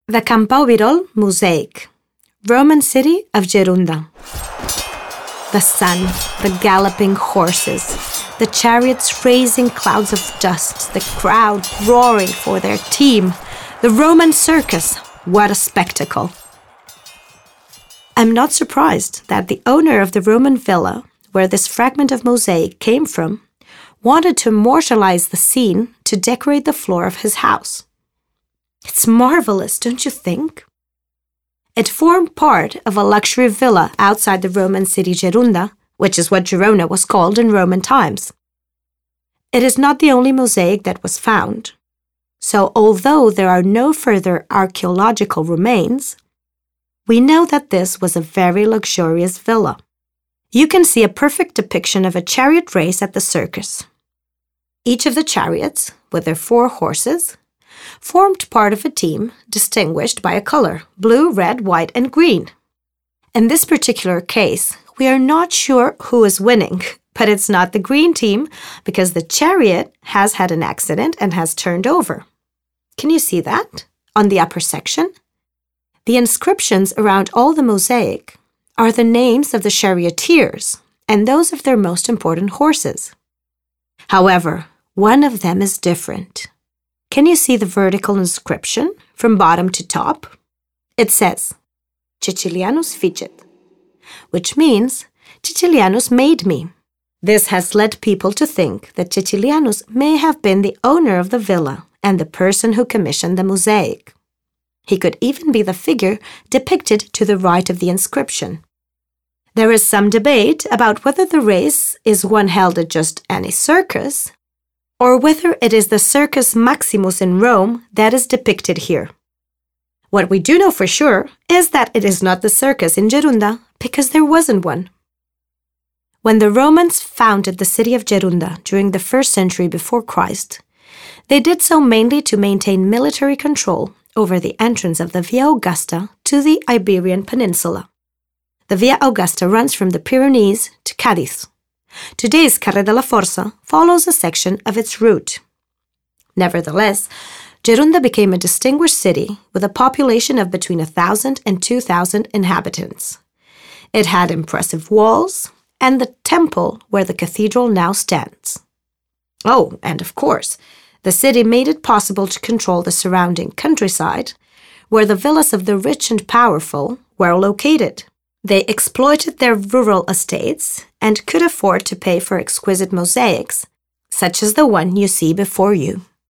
The Campobirol Mosaic, Roman city of Gerunda. The sun, the galloping horses, the chariots raising clouds of dust, the crowd roaring for their team, the Roman circus. What a spectacle! I'm not surprised that the owner of the Roman villa, where this fragment of mosaic came from, wanted to immortalize the scene to decorate the floor of his house. It's marvelous, don't you think? It formed part of a luxury villa outside the Roman city Gerunda, which is what Gerona was called in Roman times. It is not the only mosaic that was found. So although there are no further archaeological remains, we know that this was a very luxurious villa. You can see a perfect depiction of a chariot race at the circus. Each of the chariots, with their 4 horses, formed part of a team distinguished by a color: blue, red, white, and green. In this particular case, we are not sure who is winning, but it's not the green team because the chariot has had an accident and has turned over. Can you see that on the upper section? The inscriptions around all the mosaic are the names of the charioteers and those of their most important horses. However, one of them is different. Can you see the vertical inscription from bottom to top? It says, Caecilianus ficet, which means Caecilianus made me. This has led people to think that Caecilianus may have been the owner of the villa and the person who commissioned the mosaic. He could even be the figure depicted to the right of the inscription. There is some debate about whether the race is one held at just any circus, or whether it is the Circus Maximus in Rome that is depicted here. What we do know for sure is that it is not the circus in Gerunda, because there wasn't one. When the Romans founded the city of Gerunda during the 1st century before Christ, they did so mainly to maintain military control over the entrance of the Via Augusta to the Iberian Peninsula. The Via Augusta runs from the Pyrenees to Cadiz. Today's Carrer de la Força follows a section of its route. Nevertheless, Gerunda became a distinguished city with a population of between 1,000 and 2,000 inhabitants. It had impressive walls and the temple where the cathedral now stands. Oh, and of course, the city made it possible to control the surrounding countryside, where the villas of the rich and powerful were located. They exploited their rural estates and could afford to pay for exquisite mosaics, such as the one you see before you.